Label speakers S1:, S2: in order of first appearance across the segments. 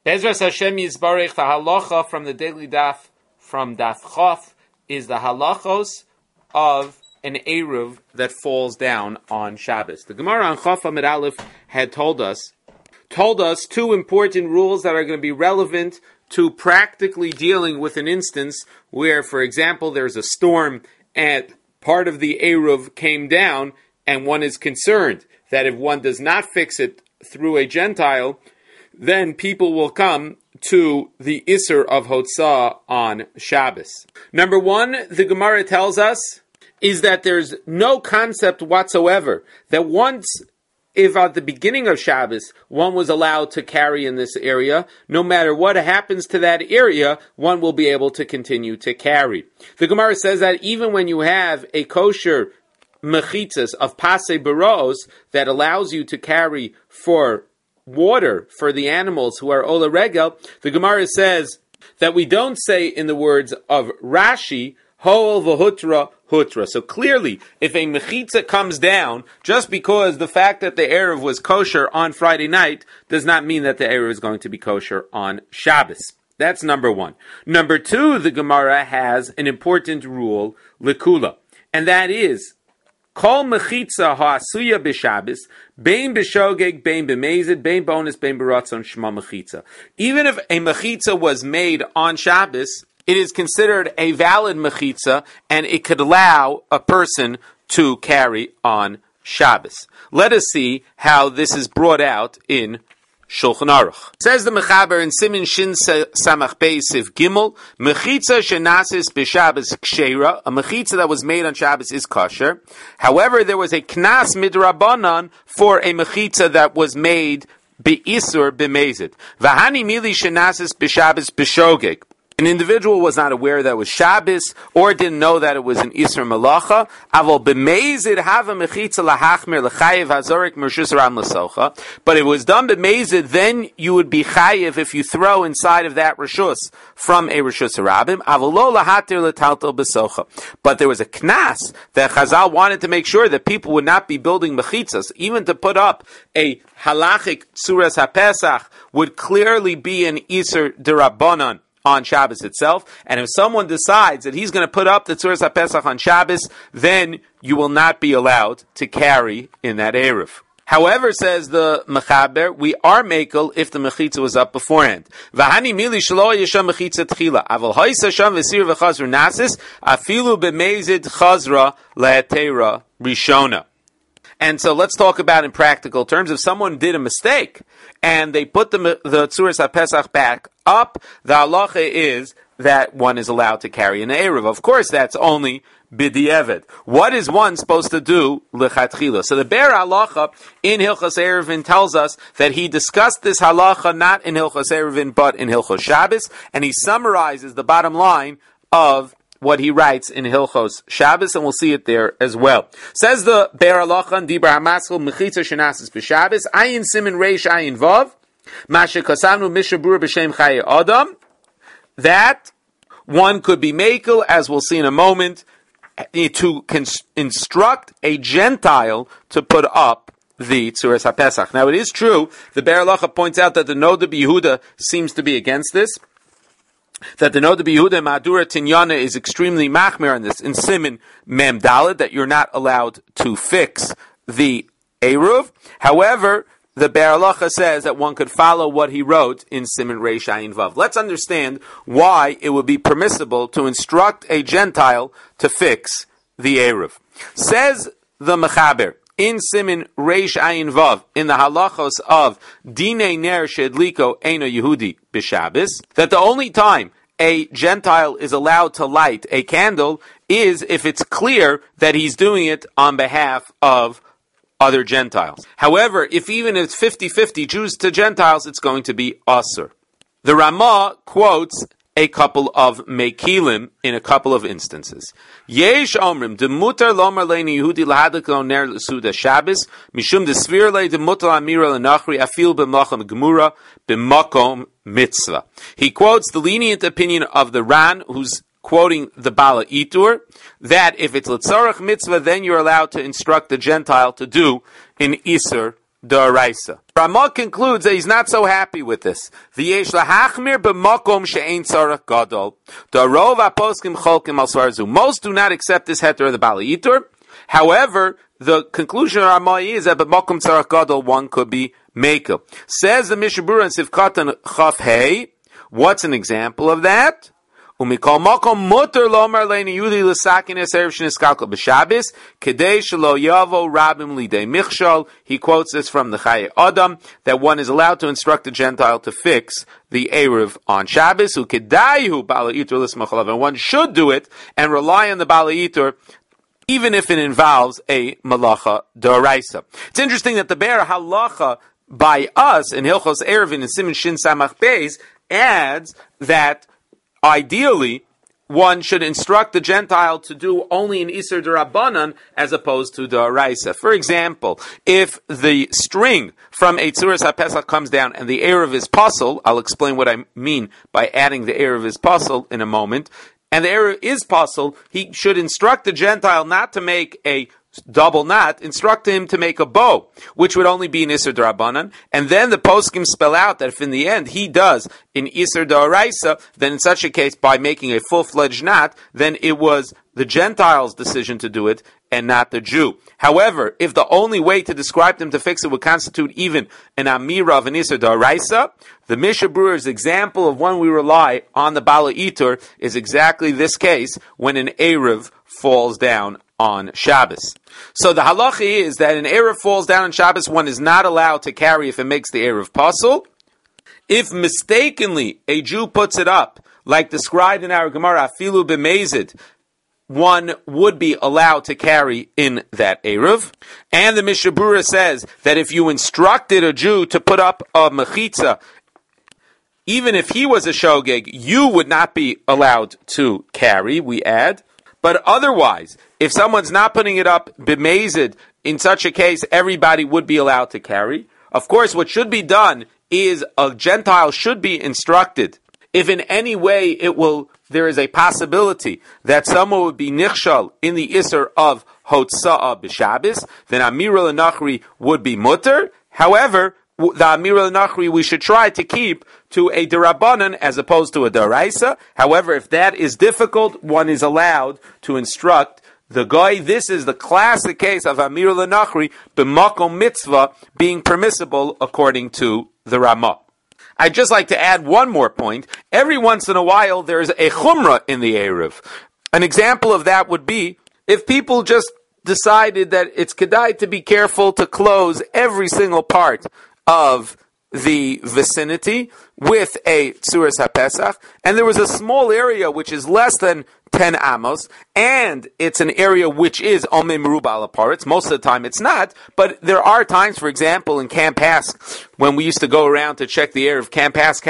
S1: Bezras Hashem Yisbarich, the halacha from the daily daf, from Daf Chof, is the halachos of an Eruv that falls down on Shabbos. The Gemara on Chof Amid Aleph had told us two important rules that are going to be relevant to practically dealing with an instance where, for example, there's a storm and part of the Eruv came down, and one is concerned that if one does not fix it through a Gentile, then people will come to the Isser of Hotzah on Shabbos. Number one, the Gemara tells us, is that there's no concept whatsoever that once, if at the beginning of Shabbos, one was allowed to carry in this area, no matter what happens to that area, one will be able to continue to carry. The Gemara says that even when you have a kosher mechitzas of pasei baros that allows you to carry for water for the animals who are ola regel, the Gemara says that we don't say in the words of Rashi, Ho'ol v'hutra hutra. So clearly, if a mechitza comes down, just because the fact that the Erev was kosher on Friday night does not mean that the Erev is going to be kosher on Shabbos. That's number one. Number two, the Gemara has an important rule, likula, and that is, Kol mechitza ha'asuya b'Shabbos, bein b'shogeg, bein b'mezid, bein bonus, bein b'ratzon, shema mechitza. Even if a mechitza was made on Shabbos, it is considered a valid mechitza, and it could allow a person to carry on Shabbos. Let us see how this is brought out in Shulchan Aruch. Says the Mechaber in Simin Shin Samach Beisiv Gimel, Mechitza shenasis b'Shabbos ksheira, a mechitza that was made on Shabbos is kosher. However, there was a knas midrabanan for a mechitza that was made be'isur b'mezid. V'hani mili shenasis b'Shabbos b'shogeg. An individual was not aware that it was Shabbos, or didn't know that it was an Isur Malacha. Avol b'mezid hava mechitza lahachmir l'chayev hazorik mershus ram l'socha. But if it was done b'mezid, then you would be chayev if you throw inside of that reshus from a reshus harabim. Avol lo lahatir l'taltel b'socha. But there was a knas that Chazal wanted to make sure that people would not be building mechitzas, even to put up a halachic tzuras haPesach would clearly be an Isur derabanan on Shabbos itself, and if someone decides that he's going to put up the Tzuras HaPesach on Shabbos, then you will not be allowed to carry in that Erev. However, says the Mechaber, we are mekel if the mechitza was up beforehand. V'hani mili shelo yesham mechitza tchila. Aval hoisa sham v'sir v'chazru nasis, afilu b'mezid chazra le'etera rishona. And so let's talk about in practical terms, if someone did a mistake and they put the Tzuras HaPesach back up, the halacha is that one is allowed to carry an Erev. Of course, that's only b'di'evet. What is one supposed to do lechatchila? So the Be'er Halacha in Hilchos Eruvin tells us that he discussed this halacha not in Hilchos Eruvin but in Hilchos Shabbos, and he summarizes the bottom line of what he writes in Hilchos Shabbos, and we'll see it there as well. Says the Be'er Halacha in Dibur HaMaskil, Mechitza shenasis b'Shabbos, Ayin Simin Reish Ayin Vav, Mashe Kasanu Mishabur b'Shem Chaye Adam, that one could be makel, as we'll see in a moment, to instruct a Gentile to put up the Tzuras HaPesach. Now it is true, the Be'er Halacha points out that the Noda B'Yehuda seems to be against this, that the Noda B'Yehuda Madura Tinyana is extremely machmir on this, in Simin Mem Daled, that you're not allowed to fix the Eruv. However, the Be'er Halacha says that one could follow what he wrote in Simin Reish Ayin Vav. Let's understand why it would be permissible to instruct a Gentile to fix the Eruv. Says the Mechaber in Simin Reish Ayin Vav, in the halachos of Dinei Ner Shedliko Eino Yehudi B'Shabbos, that the only time a Gentile is allowed to light a candle is if it's clear that he's doing it on behalf of other Gentiles. However, if even it's 50-50 Jews to Gentiles, it's going to be Asur. The Ramah quotes a couple of Mekilim in a couple of instances. Yesh omrim, de mutar lomar leini Yehudi lahadlik lo ner l'suda Shabbos, mishum de svir le de mutar amira l'nachri afil b'mlacham gemura b'makom mitzvah. He quotes the lenient opinion of the Ran, who's quoting the Bala Itur, that if it's L'tzarech mitzvah, then you're allowed to instruct the Gentile to do an Isur D'Oraisa. Ramah concludes that he's not so happy with this. V'yesh lahachmir b'makom she'ein tzarach gadol. D'rov ha'poskim cholkim al svarzu. Most do not accept this heter of the Baalei Itur. However, the conclusion of Ramah is that b'makom tzarach gadol one could be mekel. Says the Mishnah Berurah in Sivkatan Chaf Hey. What's an example of that? Umikol makom muter lomar leini yudi l'sakin eserev sheniskalkol b'Shabbos kedei shelo yavo rabim lidei michshol. He quotes this from the Chaye Adam that one is allowed to instruct a Gentile to fix the erev on Shabbos. Ukedayu Baalei Itur l'smachalav, and one should do it and rely on the Baalei Itur even if it involves a malacha d'oraisa. It's interesting that the Be'er Halacha by us in Hilchos Erevin and Siman Shin Samach Beis adds that ideally, one should instruct the Gentile to do only an Iser D'Rabbanan as opposed to D'Oraisa. For example, if the string from a Tzuras HaPesach comes down and the Erev is puzzle, I'll explain what I mean by adding the Erev is puzzle in a moment, and the Erev is puzzle, he should instruct the Gentile not to make a double knot, instruct him to make a bow, which would only be an Iser D'Rabbanan, and then the poskim spell out that if in the end he does in Iser D'Oraisa, then in such a case, by making a full-fledged knot, then it was the Gentile's decision to do it, and not the Jew. However, if the only way to describe them to fix it would constitute even an Amira of an Iser D'Oraisa, the Mishnah Berurah's example of when we rely on the Baalei Itur is exactly this case, when an Erev falls down on Shabbos. So the halacha is that an Erev falls down on Shabbos, one is not allowed to carry if it makes the Erev puzzle. If mistakenly a Jew puts it up, like described in our Gemara, afilu b'mezid, one would be allowed to carry in that Erev. And the Mishnah Berurah says that if you instructed a Jew to put up a mechitza, even if he was a shogeg, you would not be allowed to carry, we add. But otherwise, if someone's not putting it up b'mezid, in such a case, everybody would be allowed to carry. Of course, what should be done is a Gentile should be instructed. If in any way there is a possibility that someone would be nichshal in the Isser of Hotza'ah b'Shabbos, then Amira l'Nachri would be mutter. However, the Amira l'Nachri we should try to keep to a D'Rabbanan as opposed to a D'Oraisa. However, if that is difficult, one is allowed to instruct the guy. This is the classic case of Amira l'Nachri b'makom mitzvah being permissible according to the Ramah. I'd just like to add one more point. Every once in a while, there's a chumrah in the Erev. An example of that would be if people just decided that it's kedai to be careful to close every single part of the vicinity with a Tzuras HaPesach, and there was a small area which is less than 10 amos, and it's an area which is Omei Meruba al Aparetz. Most of the time it's not, but there are times, for example, in Camp Hask, when we used to go around to check the area of Camp Hask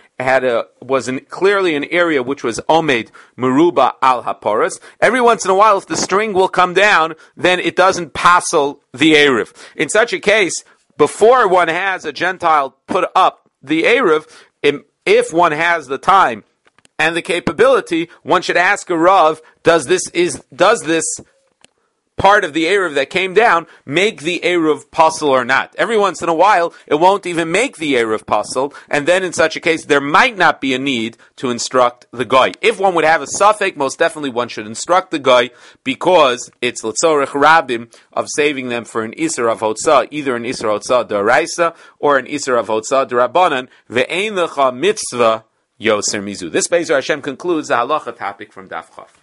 S1: was clearly an area which was Omed Meruba al Haporos. Every once in a while, if the string will come down, then it doesn't passel the Erev. In such a case, before one has a Gentile put up the Erev, if one has the time and the capability, one should ask a Rav, does this part of the Erev that came down make the Erev puzzle or not? Every once in a while, it won't even make the Erev puzzle, and then in such a case, there might not be a need to instruct the guy. If one would have a suffix, most definitely one should instruct the guy, because it's l'tzorech rabim of saving them for an Iser of Hotzah, either an Iser Hotzah d'Oraisa or an Iser of Hotzah d'Rabbanan, ve'ein lecha mitzvah yoser mizu. This Be'ezer Hashem concludes the halacha topic from Daf Chaf.